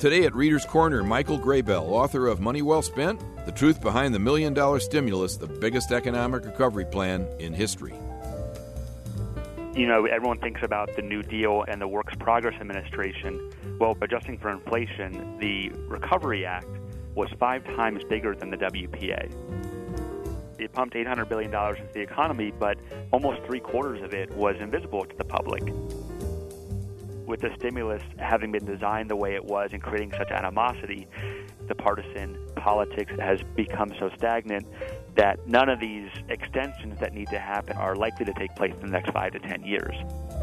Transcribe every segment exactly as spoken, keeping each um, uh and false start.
Today at Reader's Corner, Michael Graybell, author of Money Well Spent, The Truth Behind the Million Dollar Stimulus, the Biggest Economic Recovery Plan in History. You know, everyone thinks about the New Deal and the Works Progress Administration. Well, adjusting for inflation, the Recovery Act was five times bigger than the W P A. It pumped eight hundred billion dollars into the economy, but almost three-quarters of it was invisible to the public. With the stimulus having been designed the way it was and creating such animosity, the partisan politics has become so stagnant that none of these extensions that need to happen are likely to take place in the next five to ten years.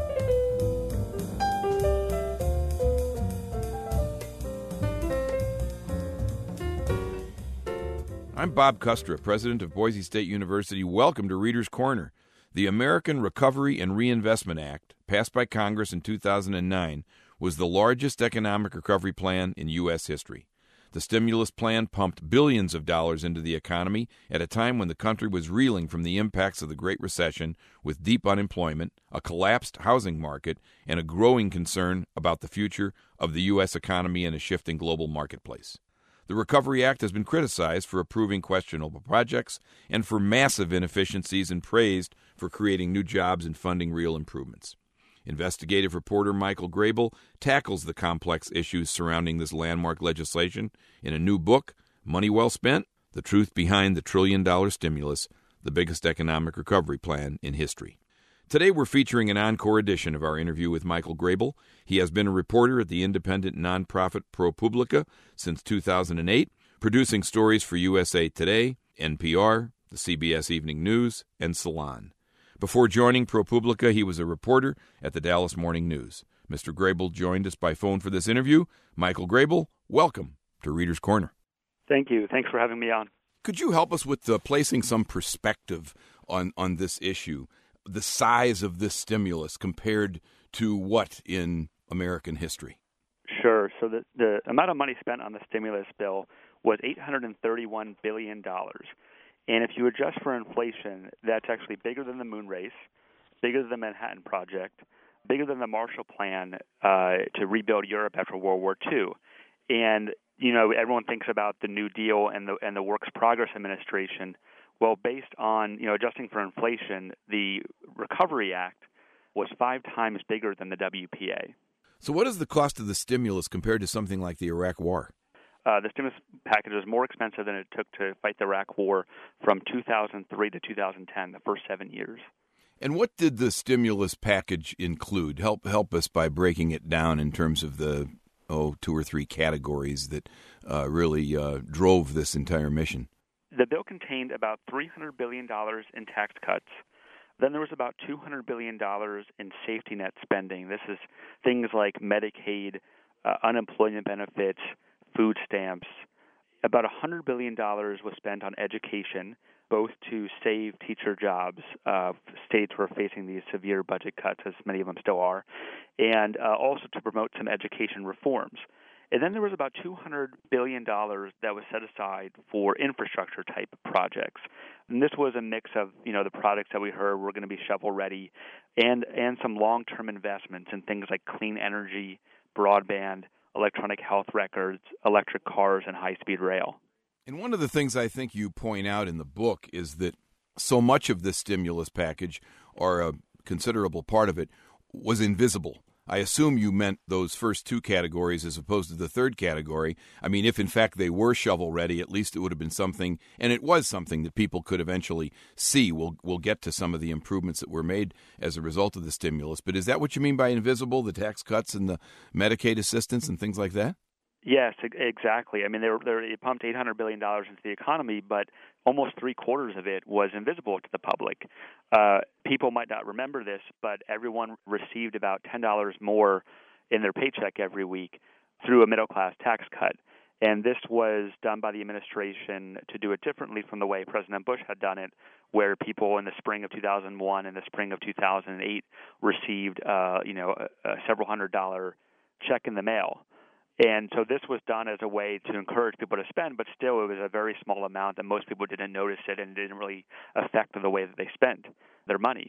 I'm Bob Kustra, president of Boise State University. Welcome to Reader's Corner. The American Recovery and Reinvestment Act, passed by Congress in two thousand nine, was the largest economic recovery plan in U S history. The stimulus plan pumped billions of dollars into the economy at a time when the country was reeling from the impacts of the Great Recession with deep unemployment, a collapsed housing market, and a growing concern about the future of the U S economy in a shifting global marketplace. The Recovery Act has been criticized for approving questionable projects and for massive inefficiencies and praised for creating new jobs and funding real improvements. Investigative reporter Michael Graybell tackles the complex issues surrounding this landmark legislation in a new book, Money Well Spent, The Truth Behind the Trillion Dollar Stimulus, the Biggest Economic Recovery Plan in History. Today we're featuring an encore edition of our interview with Michael Graybell. He has been a reporter at the independent nonprofit ProPublica since two thousand eight, producing stories for U S A Today, N P R, the C B S Evening News, and Salon. Before joining ProPublica, he was a reporter at the Dallas Morning News. Mister Graybell joined us by phone for this interview. Michael Graybell, welcome to Reader's Corner. Thank you. Thanks for having me on. Could you help us with uh, placing some perspective on, on this issue? The size of this stimulus compared to what in American history? Sure. So the, the amount of money spent on the stimulus bill was eight hundred thirty-one billion dollars. And if you adjust for inflation, that's actually bigger than the moon race, bigger than the Manhattan Project, bigger than the Marshall Plan uh, to rebuild Europe after World War Two. And, you know, everyone thinks about the New Deal and the and the Works Progress Administration. Well, based on, you know, adjusting for inflation, the Recovery Act was five times bigger than the W P A. So what is the cost of the stimulus compared to something like the Iraq War? Uh, the stimulus package was more expensive than it took to fight the Iraq War from two thousand three to two thousand ten, the first seven years. And what did the stimulus package include? Help help us by breaking it down in terms of the, oh, two or three categories that uh, really uh, drove this entire mission. The bill contained about three hundred billion dollars in tax cuts. Then there was about two hundred billion dollars in safety net spending. This is things like Medicaid, uh, unemployment benefits, food stamps. About one hundred billion dollars was spent on education, both to save teacher jobs. Uh, states were facing these severe budget cuts, as many of them still are, and uh, also to promote some education reforms. And then there was about two hundred billion dollars that was set aside for infrastructure-type projects. And this was a mix of, you know, the products that we heard were going to be shovel-ready and, and some long-term investments in things like clean energy, broadband, electronic health records, electric cars, and high-speed rail. And one of the things I think you point out in the book is that so much of this stimulus package, or a considerable part of it, was invisible. I assume you meant those first two categories as opposed to the third category. I mean, if in fact they were shovel-ready, at least it would have been something, and it was something that people could eventually see. We'll, we'll get to some of the improvements that were made as a result of the stimulus. But is that what you mean by invisible, the tax cuts and the Medicaid assistance and things like that? Yes, exactly. I mean, they, were, they pumped eight hundred billion dollars into the economy, but almost three-quarters of it was invisible to the public. Uh, people might not remember this, but everyone received about ten dollars more in their paycheck every week through a middle-class tax cut. And this was done by the administration to do it differently from the way President Bush had done it, where people in the spring of two thousand one and the spring of two thousand eight received, uh, you know, a, a several hundred dollar check in the mail. And so this was done as a way to encourage people to spend, but still it was a very small amount that most people didn't notice it and it didn't really affect the way that they spent their money.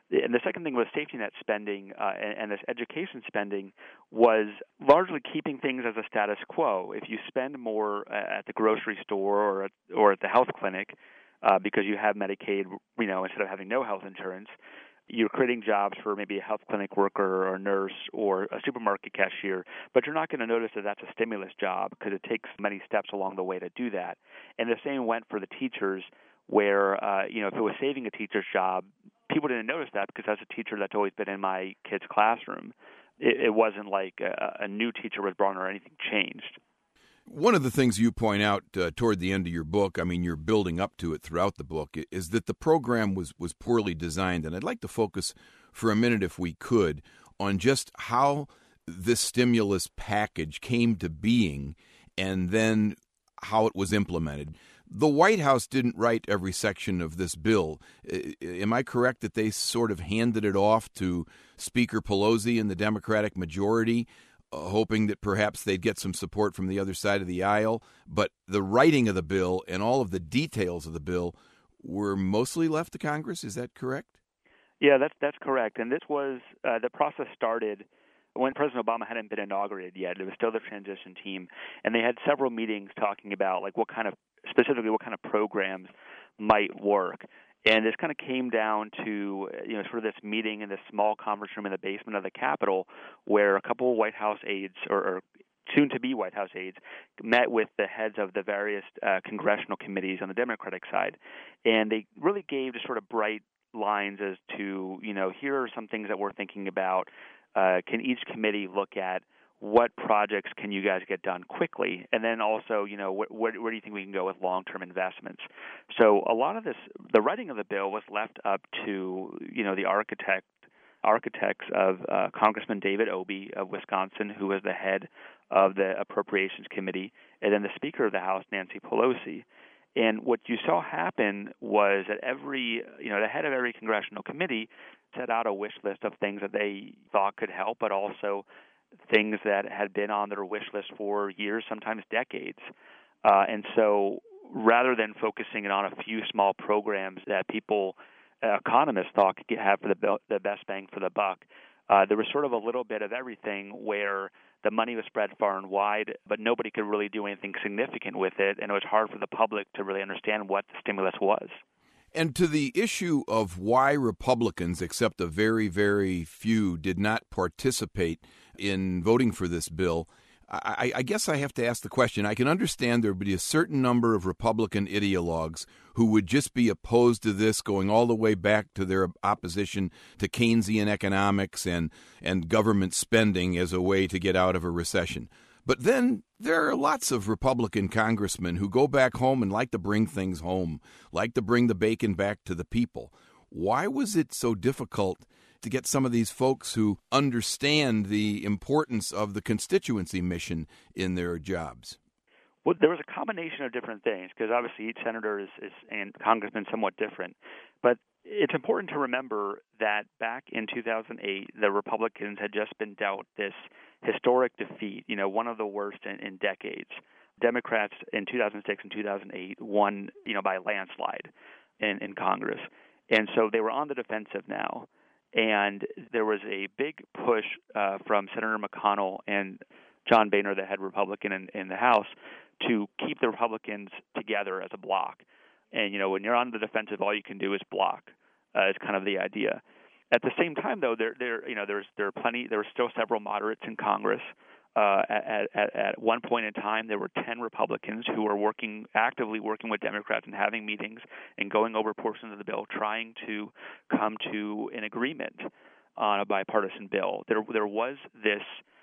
And the second thing was safety net spending uh, and, and this education spending was largely keeping things as a status quo. If you spend more at the grocery store or at, or at the health clinic uh, because you have Medicaid, you know, instead of having no health insurance, you're creating jobs for maybe a health clinic worker or a nurse or a supermarket cashier, but you're not going to notice that that's a stimulus job because it takes many steps along the way to do that. And the same went for the teachers where, uh, you know, if it was saving a teacher's job, people didn't notice that because as a teacher that's always been in my kid's classroom. It, it wasn't like a, a new teacher was brought in or anything changed. One of the things you point out uh, toward the end of your book, I mean, you're building up to it throughout the book, is that the program was, was poorly designed. And I'd like to focus for a minute, if we could, on just how this stimulus package came to being and then how it was implemented. The White House didn't write every section of this bill. Am I correct that they sort of handed it off to Speaker Pelosi and the Democratic majority, Uh, hoping that perhaps they'd get some support from the other side of the aisle, but the writing of the bill and all of the details of the bill were mostly left to Congress? Is that correct? Yeah, that's that's correct. And this was uh, the process started when President Obama hadn't been inaugurated yet. It was still the transition team, and they had several meetings talking about like what kind of specifically what kind of programs might work. And this kind of came down to, you know, sort of this meeting in this small conference room in the basement of the Capitol where a couple of White House aides or, or soon-to-be White House aides met with the heads of the various uh, congressional committees on the Democratic side. And they really gave just sort of bright lines as to, you know, here are some things that we're thinking about. Uh, can each committee look at what projects can you guys get done quickly? And then also, you know, wh- where, where do you think we can go with long-term investments? So a lot of this, the writing of the bill was left up to, you know, the architect, architects of uh, Congressman David Obey of Wisconsin, who was the head of the Appropriations Committee, and then the Speaker of the House, Nancy Pelosi. And what you saw happen was that every, you know, the head of every congressional committee set out a wish list of things that they thought could help, but also things that had been on their wish list for years, sometimes decades. Uh, and so rather than focusing on a few small programs that people, uh, economists thought could have for the, the best bang for the buck, uh, there was sort of a little bit of everything where the money was spread far and wide, but nobody could really do anything significant with it, and it was hard for the public to really understand what the stimulus was. And to the issue of why Republicans, except a very, very few, did not participate in voting for this bill, I, I guess I have to ask the question. I can understand there would be a certain number of Republican ideologues who would just be opposed to this, going all the way back to their opposition to Keynesian economics and, and government spending as a way to get out of a recession. But then there are lots of Republican congressmen who go back home and like to bring things home, like to bring the bacon back to the people. Why was it so difficult to get some of these folks who understand the importance of the constituency mission in their jobs? Well, there was a combination of different things because obviously each senator is, is and congressman somewhat different. But it's important to remember that back in two thousand eight, the Republicans had just been dealt this historic defeat, you know, one of the worst in, in decades. Democrats in two thousand six and two thousand eight won, you know, by a landslide in, in Congress. And so they were on the defensive now. And there was a big push uh, from Senator McConnell and John Boehner, the head Republican in, in the House, to keep the Republicans together as a bloc. And, you know, when you're on the defensive, all you can do is block. Uh, is kind of the idea. At the same time, though, there, there, you know, there's there are plenty. There were still several moderates in Congress. Uh, at, at, at one point in time, there were ten Republicans who were working actively working with Democrats and having meetings and going over portions of the bill, trying to come to an agreement on a bipartisan bill. There, there was this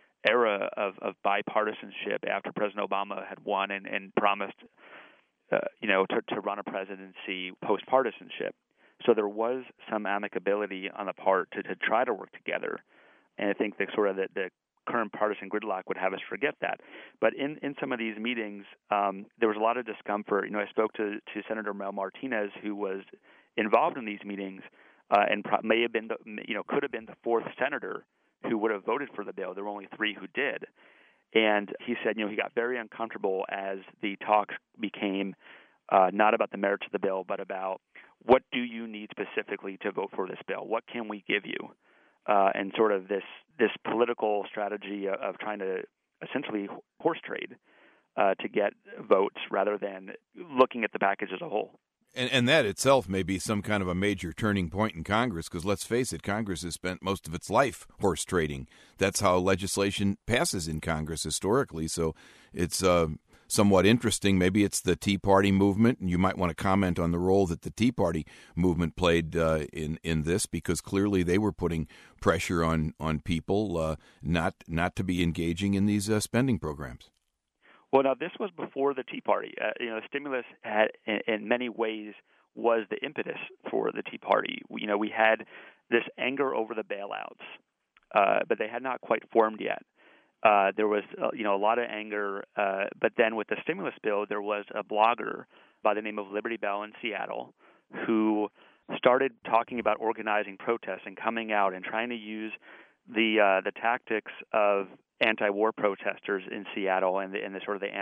era of, of bipartisanship after President Obama had won and, and promised, uh, you know, to, to run a presidency post-partisanship. So there was some amicability on the part to, to try to work together. And I think that sort of the, the current partisan gridlock would have us forget that. But in, in some of these meetings, um, there was a lot of discomfort. You know, I spoke to, to Senator Mel Martinez, who was involved in these meetings uh, and pro- may have been, the, you know, could have been the fourth senator who would have voted for the bill. There were only three who did. And he said, you know, he got very uncomfortable as the talks became uh, not about the merits of the bill, but about what do you need specifically to vote for this bill? What can we give you? Uh, and sort of this this political strategy of trying to essentially horse trade uh, to get votes rather than looking at the package as a whole. And, and that itself may be some kind of a major turning point in Congress, because let's face it, Congress has spent most of its life horse trading. That's how legislation passes in Congress historically. So it's uh, somewhat interesting. Maybe it's the Tea Party movement, and you might want to comment on the role that the Tea Party movement played uh, in in this, because clearly they were putting pressure on on people uh, not not to be engaging in these uh, spending programs. Well, now this was before the Tea Party. Uh, you know, the stimulus had, in, in many ways, was the impetus for the Tea Party. You know, we had this anger over the bailouts, uh, but they had not quite formed yet. Uh, there was, uh, you know, a lot of anger. Uh, but then with the stimulus bill, there was a blogger by the name of Liberty Bell in Seattle who started talking about organizing protests and coming out and trying to use the uh, the tactics of anti-war protesters in Seattle and the, and the sort of the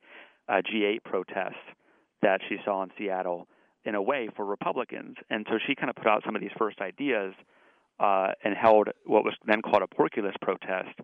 anti-G eight protests that she saw in Seattle in a way for Republicans. And so she kind of put out some of these first ideas uh, and held what was then called a porculus protest.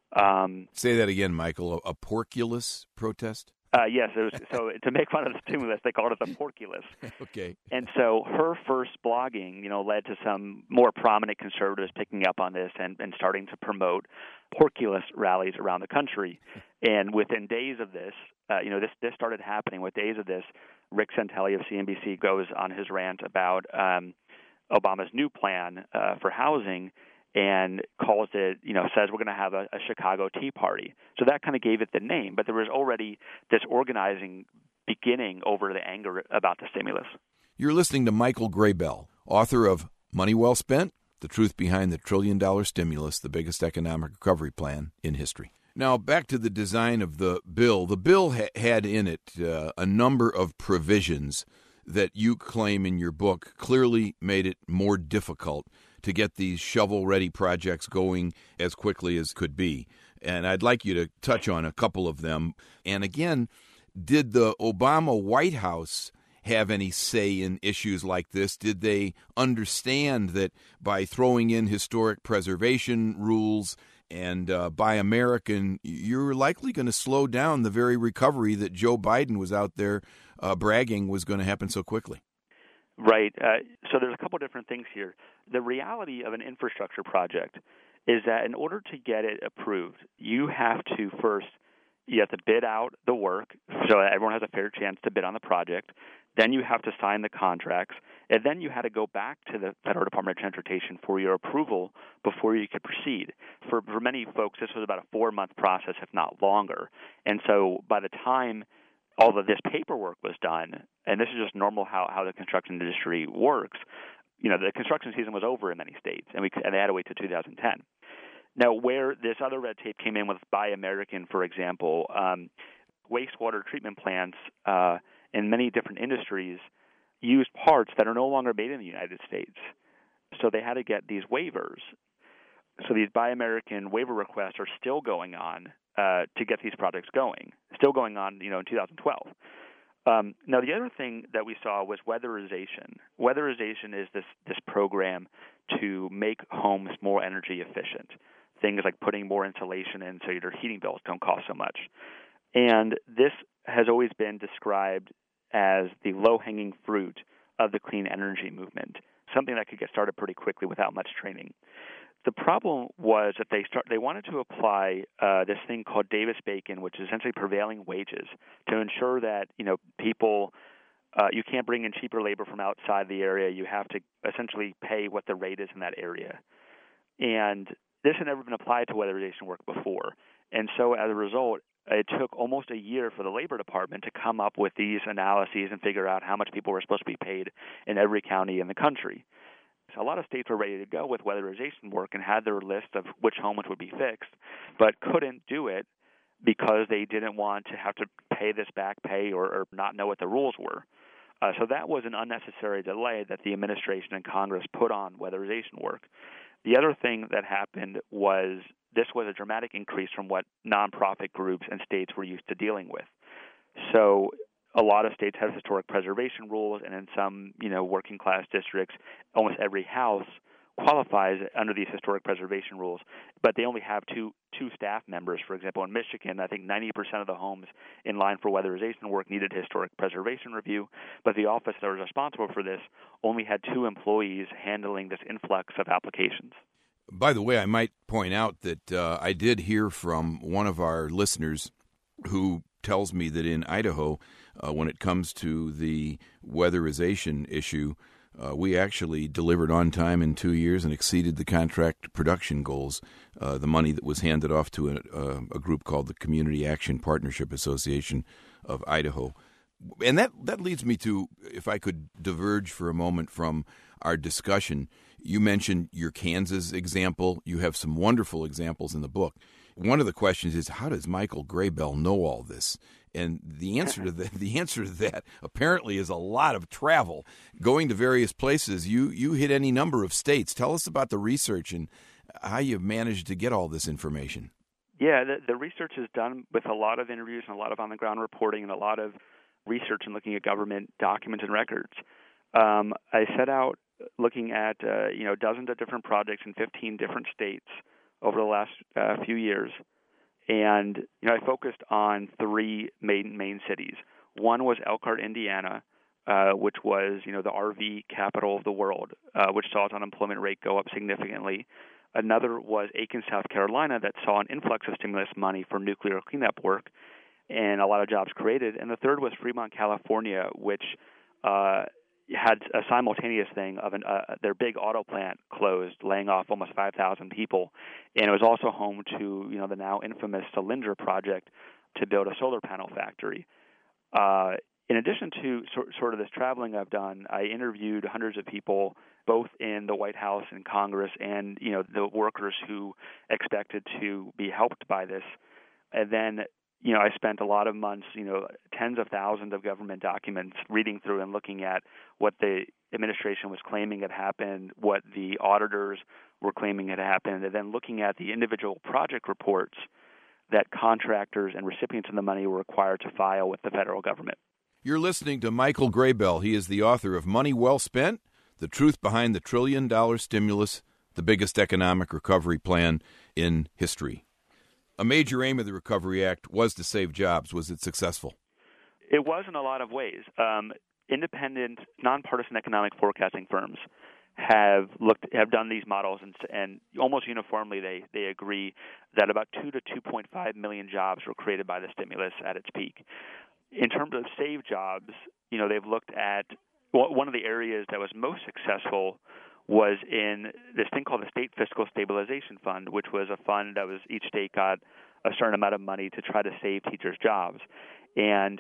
Um, Say that again, Michael, a, a porculus protest? Uh, yes, it was, so to make fun of the stimulus, they called it the porculus. Okay. And so her first blogging, you know, led to some more prominent conservatives picking up on this and, and starting to promote porculus rallies around the country. And within days of this, uh, you know, this this started happening. With days of this, Rick Santelli of C N B C goes on his rant about um, Obama's new plan uh, for housing, and calls it, you know, says we're going to have a, a Chicago Tea Party. So that kind of gave it the name, but there was already this organizing beginning over the anger about the stimulus. You're listening to Michael Graybell, author of Money Well Spent, The Truth Behind the Trillion Dollar Stimulus, the biggest economic recovery plan in history. Now, back to the design of the bill. The bill ha- had in it uh, a number of provisions that you claim in your book clearly made it more difficult to get these shovel-ready projects going as quickly as could be. And I'd like you to touch on a couple of them. And again, did the Obama White House have any say in issues like this? Did they understand that by throwing in historic preservation rules and uh, Buy American, you're likely going to slow down the very recovery that Joe Biden was out there uh, bragging was going to happen so quickly? Right. Uh, so there's a couple different things here. The reality of an infrastructure project is that in order to get it approved, you have to first, you have to bid out the work so that everyone has a fair chance to bid on the project. Then you have to sign the contracts. And then you had to go back to the Federal Department of Transportation for your approval before you could proceed. For, for many folks, this was about a four-month process, if not longer. And so by the time all of this paperwork was done, and this is just normal how, how the construction industry works, you know, the construction season was over in many states, and we and they had to wait till two thousand ten. Now, where this other red tape came in with Buy American, for example, um, wastewater treatment plants uh, in many different industries use parts that are no longer made in the United States. So they had to get these waivers. So these Buy American waiver requests are still going on uh, to get these projects going, still going on, you know, in two thousand twelve. Um, now, the other thing that we saw was weatherization. Weatherization is this, this program to make homes more energy efficient, things like putting more insulation in so your heating bills don't cost so much. And this has always been described as the low-hanging fruit of the clean energy movement, something that could get started pretty quickly without much training. The problem was that they start they wanted to apply uh, this thing called Davis-Bacon, which is essentially prevailing wages, to ensure that, you know, people uh, you can't bring in cheaper labor from outside the area. You have to essentially pay what the rate is in that area. And this had never been applied to weatherization work before. And so as a result, it took almost a year for the Labor Department to come up with these analyses and figure out how much people were supposed to be paid in every county in the country. So a lot of states were ready to go with weatherization work and had their list of which homes would be fixed, but couldn't do it because they didn't want to have to pay this back pay or, or not know what the rules were. Uh, so that was an unnecessary delay that the administration and Congress put on weatherization work. The other thing that happened was this was a dramatic increase from what nonprofit groups and states were used to dealing with. So a lot of states have historic preservation rules, and in some, you know, working class districts, almost every house qualifies under these historic preservation rules, but they only have two two staff members. For example, in Michigan, I think ninety percent of the homes in line for weatherization work needed historic preservation review, but the office that was responsible for this only had two employees handling this influx of applications. By the way, I might point out that uh, I did hear from one of our listeners who tells me that in Idaho, uh, when it comes to the weatherization issue, uh, we actually delivered on time in two years and exceeded the contract production goals, uh, the money that was handed off to a, a, a group called the Community Action Partnership Association of Idaho. And that, that leads me to, if I could diverge for a moment from our discussion, you mentioned your Kansas example. You have some wonderful examples in the book. One of the questions is, how does Michael Graybell know all this? And the answer to that, the answer to that apparently is a lot of travel, going to various places. You you hit any number of states. Tell us about the research and how you've managed to get all this information. Yeah, the, the research is done with a lot of interviews and a lot of on-the-ground reporting and a lot of research and looking at government documents and records. Um, I set out looking at uh, you know dozens of different projects in fifteen different states over the last uh, few years, and you know I focused on three main main cities. One was Elkhart, Indiana, uh, which was you know the R V capital of the world, uh, which saw its unemployment rate go up significantly. Another was Aiken, South Carolina, that saw an influx of stimulus money for nuclear cleanup work, and a lot of jobs created. And the third was Fremont, California, which uh, had a simultaneous thing of an, uh, their big auto plant closed, laying off almost five thousand people. And it was also home to, you know, the now infamous Cylindra project to build a solar panel factory. Uh, in addition to so, sort of this traveling I've done, I interviewed hundreds of people, both in the White House and Congress, and, you know, the workers who expected to be helped by this. And then You know, I spent a lot of months, you know, tens of thousands of government documents reading through and looking at what the administration was claiming had happened, what the auditors were claiming had happened, and then looking at the individual project reports that contractors and recipients of the money were required to file with the federal government. You're listening to Michael Graybell. He is the author of Money Well Spent, The Truth Behind the Trillion Dollar Stimulus, the Biggest Economic Recovery Plan in History. A major aim of the Recovery Act was to save jobs. Was it successful? It was in a lot of ways. Um, independent, nonpartisan economic forecasting firms have looked have done these models, and, and almost uniformly they, they agree that about two to two point five million jobs were created by the stimulus at its peak. In terms of saved jobs, you know, they've looked at well, one of the areas that was most successful was in this thing called the State Fiscal Stabilization Fund, which was a fund that was each state got a certain amount of money to try to save teachers' jobs. And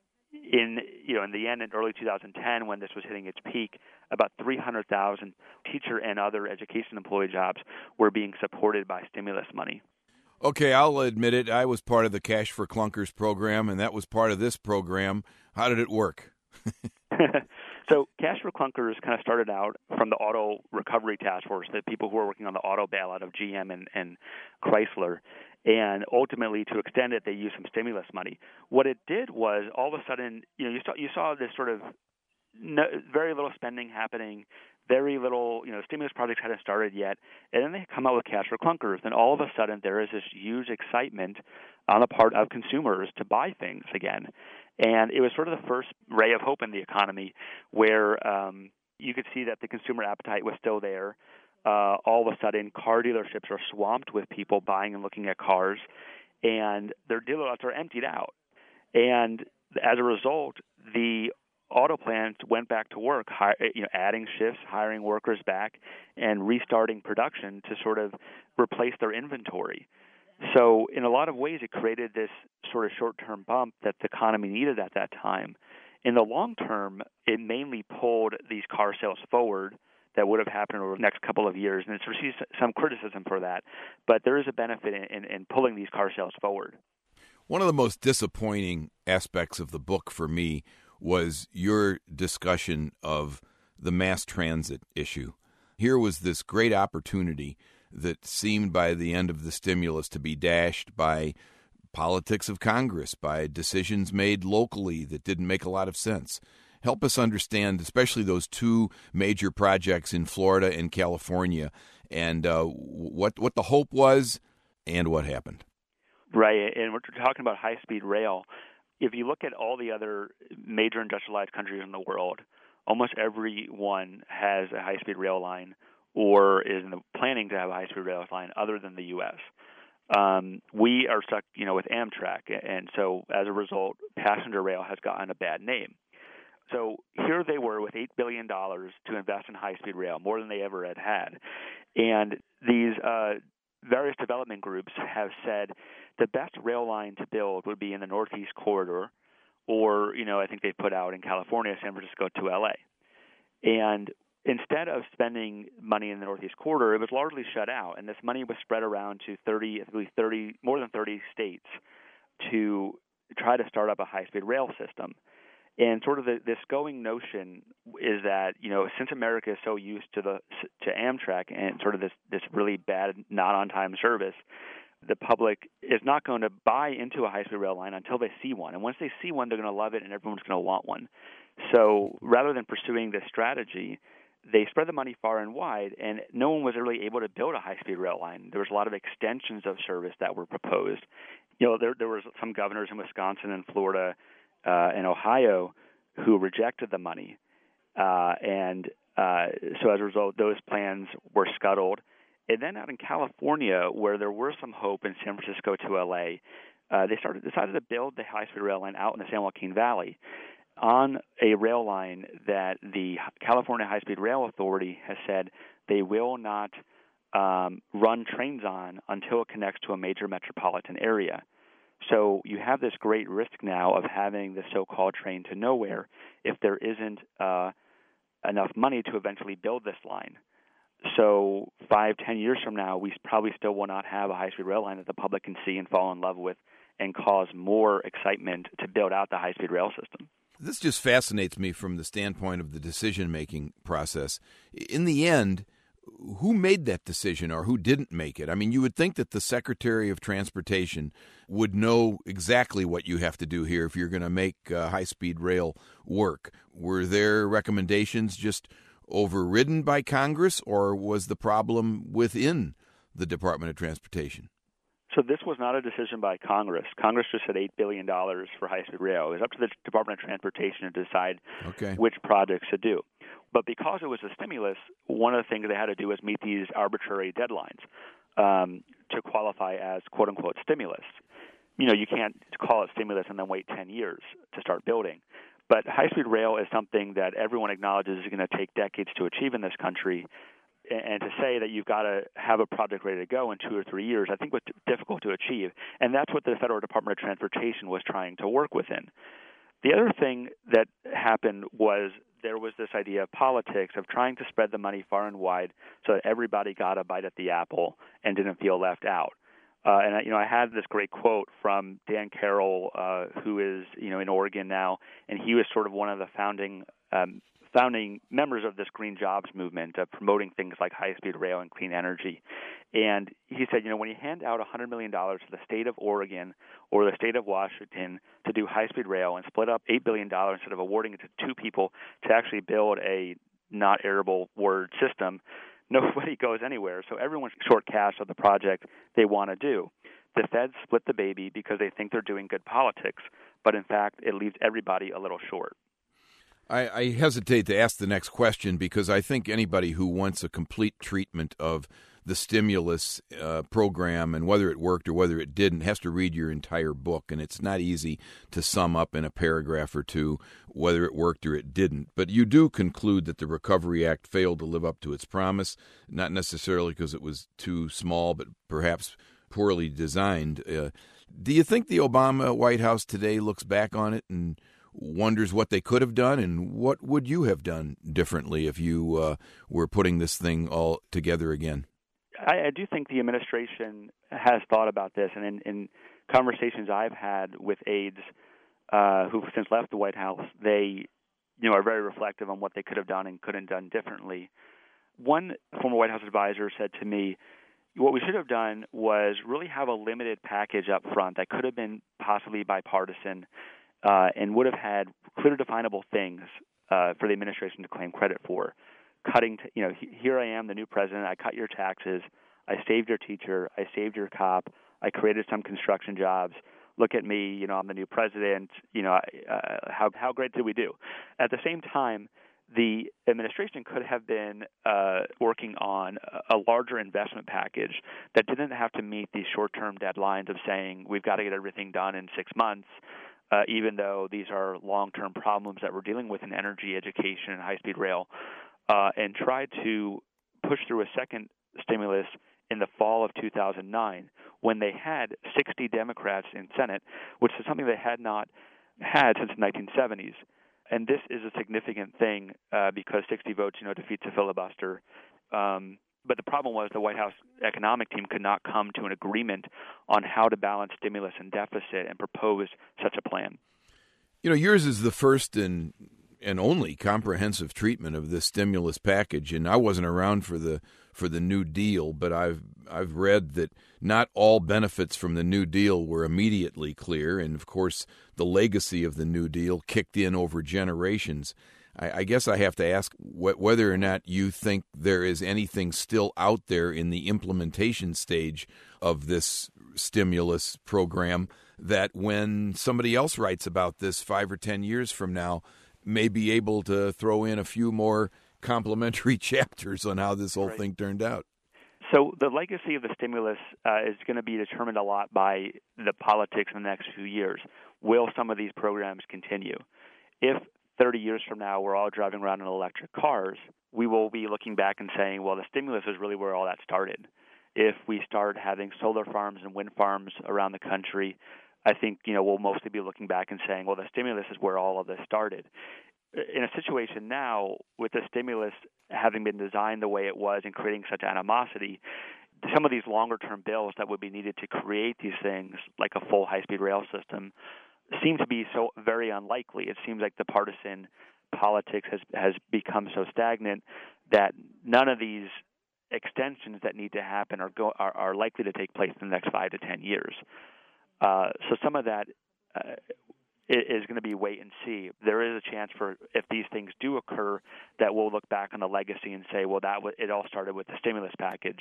in you know in the end, in early two thousand ten, when this was hitting its peak, about three hundred thousand teacher and other education employee jobs were being supported by stimulus money. Okay, I'll admit it. I was part of the Cash for Clunkers program, and that was part of this program. How did it work? So Cash for Clunkers kind of started out from the Auto Recovery Task Force, the people who were working on the auto bailout of G M and, and Chrysler. And ultimately, to extend it, they used some stimulus money. What it did was, all of a sudden, you know, you saw you saw this sort of no, very little spending happening, very little, you know, stimulus projects hadn't started yet, and then they come out with Cash for Clunkers. Then all of a sudden, there is this huge excitement on the part of consumers to buy things again. And it was sort of the first ray of hope in the economy, where um, you could see that the consumer appetite was still there. Uh, all of a sudden, car dealerships are swamped with people buying and looking at cars, and their dealer lots are emptied out. And as a result, the auto plants went back to work, hi- you know, adding shifts, hiring workers back, and restarting production to sort of replace their inventory. So in a lot of ways, it created this sort of short-term bump that the economy needed at that time. In the long term, it mainly pulled these car sales forward that would have happened over the next couple of years, and it's received some criticism for that. But there is a benefit in, in, in pulling these car sales forward. One of the most disappointing aspects of the book for me was your discussion of the mass transit issue. Here was this great opportunity that seemed by the end of the stimulus to be dashed by politics of Congress, by decisions made locally that didn't make a lot of sense. Help us understand, especially those two major projects in Florida and California, and uh, what what the hope was and what happened. Right, and we're talking about high-speed rail. If you look at all the other major industrialized countries in the world, almost every one has a high-speed rail line or is in the planning to have a high-speed rail line other than the U S Um, we are stuck, you know, with Amtrak, and so as a result, passenger rail has gotten a bad name. So here they were with eight billion dollars to invest in high-speed rail, more than they ever had had. And these uh, various development groups have said the best rail line to build would be in the Northeast Corridor, or, you know, I think they put out in California, San Francisco to L A. And instead of spending money in the Northeast Corridor, it was largely shut out, and this money was spread around to thirty, I believe thirty, more than thirty states to try to start up a high-speed rail system. And sort of the, this going notion is that, you know, since America is so used to the to Amtrak and sort of this, this really bad not on time service, the public is not going to buy into a high-speed rail line until they see one. And once they see one, they're going to love it and everyone's going to want one. So rather than pursuing this strategy, they spread the money far and wide, and no one was really able to build a high-speed rail line. There was a lot of extensions of service that were proposed. You know, there, there was some governors in Wisconsin and Florida uh, and Ohio who rejected the money. Uh, and uh, so as a result, those plans were scuttled. And then out in California, where there were some hope in San Francisco to L A, uh, they started decided to build the high-speed rail line out in the San Joaquin Valley on a rail line that the California High-Speed Rail Authority has said they will not um, run trains on until it connects to a major metropolitan area. So you have this great risk now of having the so-called train to nowhere if there isn't uh, enough money to eventually build this line. So five, ten years from now, we probably still will not have a high-speed rail line that the public can see and fall in love with and cause more excitement to build out the high-speed rail system. This just fascinates me from the standpoint of the decision-making process. In the end, who made that decision or who didn't make it? I mean, you would think that the Secretary of Transportation would know exactly what you have to do here if you're going to make uh, high-speed rail work. Were their recommendations just overridden by Congress, or was the problem within the Department of Transportation? So this was not a decision by Congress. Congress just said eight billion dollars for high-speed rail. It was up to the Department of Transportation to decide okay. which projects to do. But because it was a stimulus, one of the things they had to do was meet these arbitrary deadlines um, to qualify as quote-unquote stimulus. You know, you can't call it stimulus and then wait ten years to start building. But high-speed rail is something that everyone acknowledges is going to take decades to achieve in this country. And to say that you've got to have a project ready to go in two or three years, I think was difficult to achieve. And that's what the Federal Department of Transportation was trying to work within. The other thing that happened was there was this idea of politics, of trying to spread the money far and wide so that everybody got a bite at the apple and didn't feel left out. Uh, and, I, you know, I had this great quote from Dan Carroll, uh, who is, you know, in Oregon now, and he was sort of one of the founding um founding members of this green jobs movement, of promoting things like high-speed rail and clean energy. And he said, you know, when you hand out one hundred million dollars to the state of Oregon or the state of Washington to do high-speed rail and split up eight billion dollars instead of awarding it to two people to actually build a not arable word system, nobody goes anywhere. So everyone's short cash of the project they want to do. The feds split the baby because they think they're doing good politics, but in fact, it leaves everybody a little short. I, I hesitate to ask the next question because I think anybody who wants a complete treatment of the stimulus uh, program and whether it worked or whether it didn't has to read your entire book, and it's not easy to sum up in a paragraph or two whether it worked or it didn't. But you do conclude that the Recovery Act failed to live up to its promise, not necessarily because it was too small, but perhaps poorly designed. Uh, do you think the Obama White House today looks back on it and wonders what they could have done, and what would you have done differently if you uh, were putting this thing all together again? I, I do think the administration has thought about this, and in, in conversations I've had with aides uh, who've since left the White House, they, you know, are very reflective on what they could have done and couldn't have done differently. One former White House advisor said to me, what we should have done was really have a limited package up front that could have been possibly bipartisan uh, and would have had clear, definable things uh, for the administration to claim credit for. Cutting, t- you know, he, here I am, the new president. I cut your taxes. I saved your teacher. I saved your cop. I created some construction jobs. Look at me, you know, I'm the new president. You know, uh, how how great did we do? At the same time, the administration could have been uh, working on a larger investment package that didn't have to meet these short-term deadlines of saying we've got to get everything done in six months, uh, even though these are long-term problems that we're dealing with in energy, education, and high-speed rail, uh, and tried to push through a second stimulus in the fall of two thousand nine when they had sixty Democrats in Senate, which is something they had not had since the nineteen seventies. And this is a significant thing uh, because sixty votes, you know, defeats a filibuster. Um, but the problem was the White House economic team could not come to an agreement on how to balance stimulus and deficit and propose such a plan. You know, yours is the first and and only comprehensive treatment of this stimulus package, and I wasn't around for the for the New Deal, but I've I've read that not all benefits from the New Deal were immediately clear, and of course the legacy of the New Deal kicked in over generations. I, I guess I have to ask wh- whether or not you think there is anything still out there in the implementation stage of this stimulus program that when somebody else writes about this five or ten years from now may be able to throw in a few more complimentary chapters on how this whole right. thing turned out. So the legacy of the stimulus uh, is going to be determined a lot by the politics in the next few years. Will some of these programs continue? If thirty years from now we're all driving around in electric cars, we will be looking back and saying, well, the stimulus is really where all that started. If we start having solar farms and wind farms around the country, I think, you know, we'll mostly be looking back and saying, well, the stimulus is where all of this started. In a situation now, with the stimulus having been designed the way it was and creating such animosity, some of these longer-term bills that would be needed to create these things, like a full high-speed rail system, seem to be so very unlikely. It seems like the partisan politics has, has become so stagnant that none of these extensions that need to happen are, go, are, are likely to take place in the next five to ten years. Uh, so some of that uh, is going to be wait and see. There is a chance for, if these things do occur, that we'll look back on the legacy and say, well, that w- it all started with the stimulus package.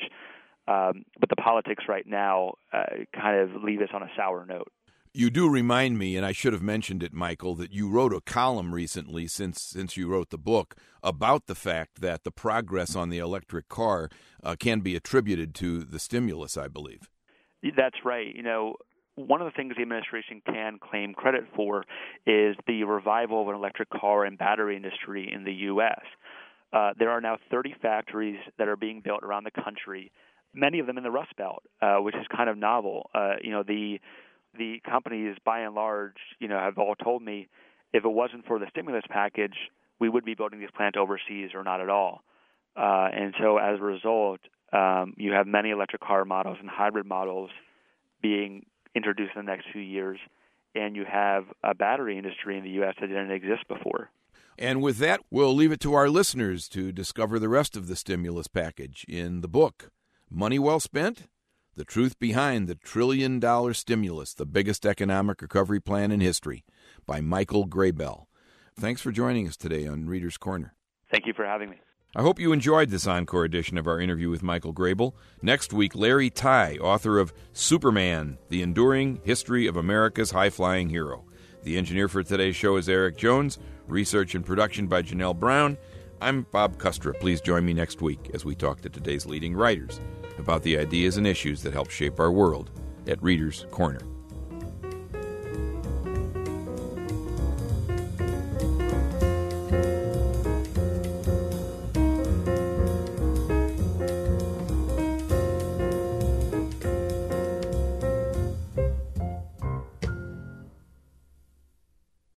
Um, but the politics right now uh, kind of leave us on a sour note. You do remind me, and I should have mentioned it, Michael, that you wrote a column recently, since since you wrote the book, about the fact that the progress on the electric car uh, can be attributed to the stimulus, I believe. That's right. You know, one of the things the administration can claim credit for is the revival of an electric car and battery industry in the U S. Uh, there are now thirty factories that are being built around the country, many of them in the Rust Belt, uh, which is kind of novel. Uh, you know, the the companies, by and large, you know, have all told me if it wasn't for the stimulus package, we would be building these plants overseas or not at all. Uh, and so as a result, um, you have many electric car models and hybrid models being introduced in the next few years, and you have a battery industry in the U S that didn't exist before. And with that, we'll leave it to our listeners to discover the rest of the stimulus package in the book, Money Well Spent? The Truth Behind the Trillion-Dollar Stimulus, the Biggest Economic Recovery Plan in History, by Michael Grabel. Thanks for joining us today on Reader's Corner. Thank you for having me. I hope you enjoyed this encore edition of our interview with Michael Grabel. Next week, Larry Tye, author of Superman, The Enduring History of America's High-Flying Hero. The engineer for today's show is Eric Jones. Research and production by Janelle Brown. I'm Bob Kustra. Please join me next week as we talk to today's leading writers about the ideas and issues that help shape our world at Reader's Corner.